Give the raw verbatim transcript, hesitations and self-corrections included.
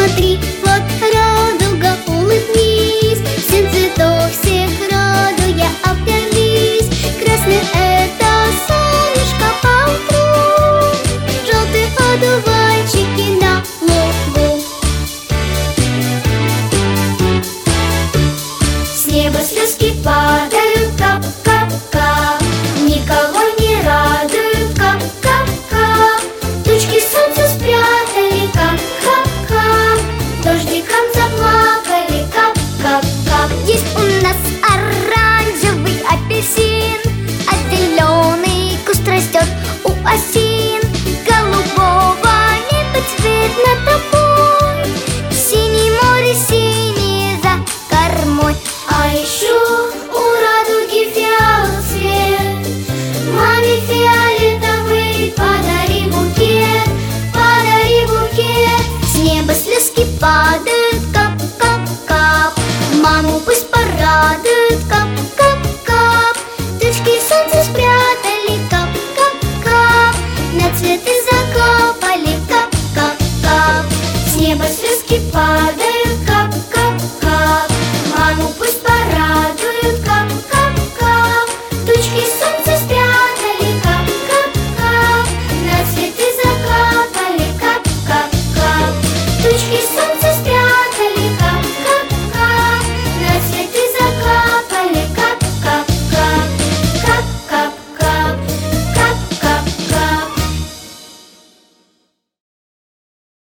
Посмотри, вот радуга, улыбнись, семь цветов всех радуя, обнялись. Красный — это солнышко поутру, желтый — одуванчики на лугу. С неба слезки падают, кап-кап-кап, никого не радуют, кап-кап-кап. Тучки солнца спрятали, кап-кап-кап, дождиком заплакали, кап-кап-кап. Есть у нас оранжевый апельсин, а зеленый куст растет у осин. Голубого неба цвет над тобой, синее море синее за кормой. А еще у радуги фиалов цвет, маме фиолетовый подари букет, подари букет. С неба слезки падают, кап-кап-кап, маму пусть порадуют, кап-кап-кап. Тучки солнца спрятали, кап-кап-кап, на цветы закапали, кап-кап-кап. С неба слезки падают, кап-кап-кап, маму пусть порадуют, кап-кап-кап. Тучки солнца спрятали, кап-кап-кап, на цветы закапали, кап-кап-кап. Тучки солнца